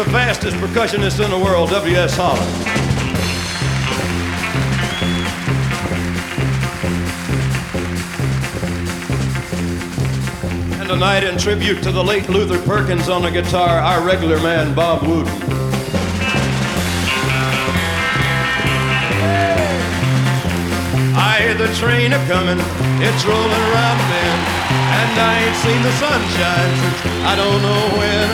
the fastest percussionist in the world, W.S. Holland. And tonight, in tribute to the late Luther Perkins on the guitar, our regular man, Bob Wooten. I hear the train a-comin', it's rolling around the bend, and I ain't seen the sunshine since I don't know when.